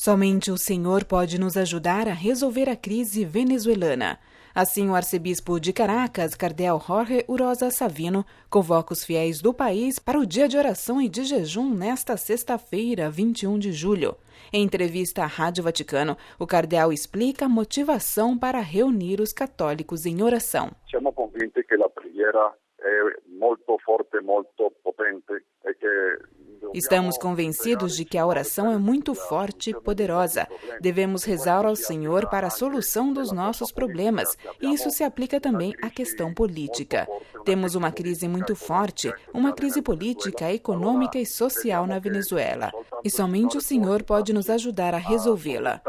Somente o Senhor pode nos ajudar a resolver a crise venezuelana. Assim, o arcebispo de Caracas, cardeal Jorge Urosa Savino, convoca os fiéis do país para o dia de oração e de jejum nesta sexta-feira, 21 de julho. Em entrevista à Rádio Vaticano, o cardeal explica a motivação para reunir os católicos em oração. Siamo convinti que a preghiera é muito forte, muito potente e que Estamos convencidos de que a oração é muito forte e poderosa. Devemos rezar ao Senhor para a solução dos nossos problemas, e isso se aplica também à questão política. Temos uma crise muito forte, uma crise política, econômica e social na Venezuela, e somente o Senhor pode nos ajudar a resolvê-la.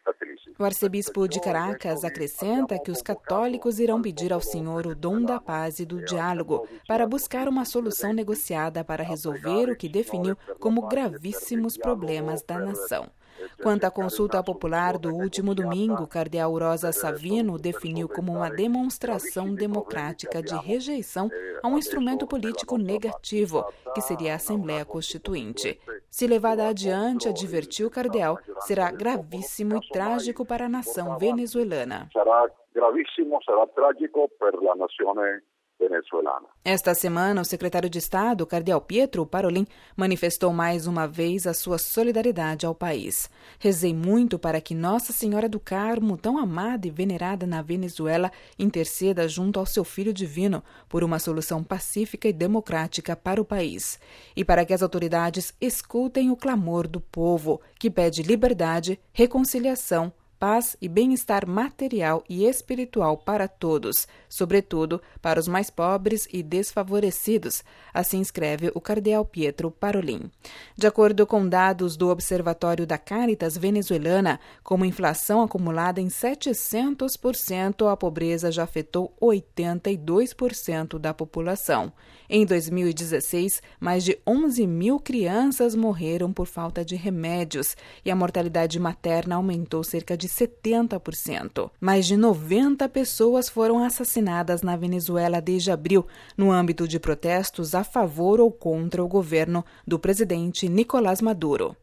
O arcebispo de Caracas acrescenta que os católicos irão pedir ao Senhor o dom da paz e do diálogo para buscar uma solução negociada para resolver o que definiu como gravíssimos problemas da nação. Quanto à consulta popular do último domingo, cardeal Urosa Savino definiu como uma demonstração democrática de rejeição a um instrumento político negativo, que seria a Assembleia Constituinte. Se levada adiante, advertiu o cardeal, será gravíssimo e trágico para a nação venezuelana. Será gravíssimo, será trágico para a nação venezuelana. Esta semana, o secretário de Estado, cardeal Pietro Parolin, manifestou mais uma vez a sua solidariedade ao país. Rezei muito para que Nossa Senhora do Carmo, tão amada e venerada na Venezuela, interceda junto ao seu Filho Divino por uma solução pacífica e democrática para o país. E para que as autoridades escutem o clamor do povo, que pede liberdade, reconciliação, paz e bem-estar material e espiritual para todos, sobretudo para os mais pobres e desfavorecidos, assim escreve o cardeal Pietro Parolin. De acordo com dados do Observatório da Caritas venezuelana, como inflação acumulada em 700%, a pobreza já afetou 82% da população. Em 2016, mais de 11 mil crianças morreram por falta de remédios e a mortalidade materna aumentou cerca de 70%. Mais de 90 pessoas foram assassinadas na Venezuela desde abril, no âmbito de protestos a favor ou contra o governo do presidente Nicolás Maduro.